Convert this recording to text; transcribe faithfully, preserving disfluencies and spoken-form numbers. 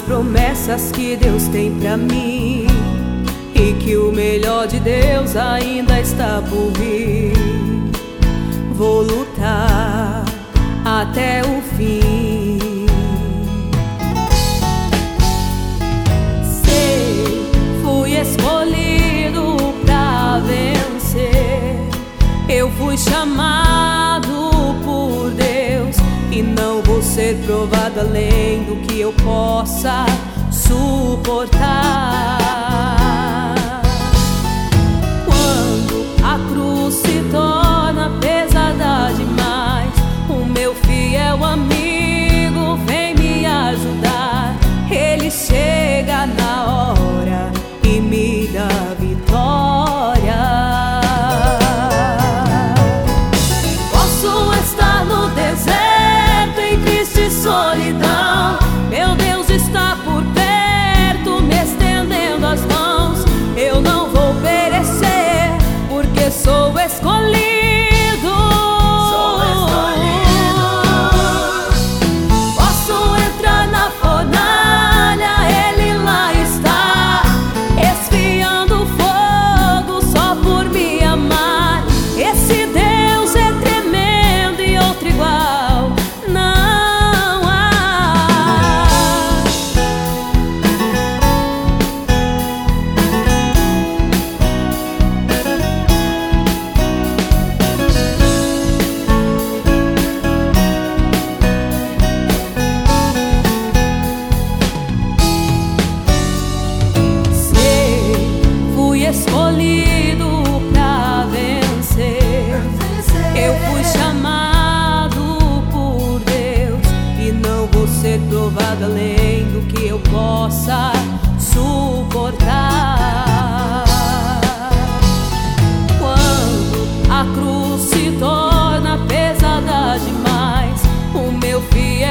promessas que Deus tem pra mim, e que o melhor de Deus ainda está por vir. Vou lutar até o fim. Sei, fui escolhido pra vencer. Eu fui chamado por Deus e não vou ser provado além do que eu possa suportar. Quando a cruz se torna pesada demais, o meu fiel amigo vem me ajudar. Ele chega na hora e me dá vitória. Posso estar no deserto, em triste solidão, meu Deus está por perto, me estendendo as mãos. Eu não vou perecer, porque sou escolhido. Sou escolhido. Posso entrar na fornalha, Ele lá está, esfriando o fogo só por me amar. Esse Deus é tremendo e outro igual não há. Escolhido pra vencer. Eu fui chamado por Deus e não vou ser provado além do que eu possa suportar. Quando a cruz se torna pesada demais, o meu filho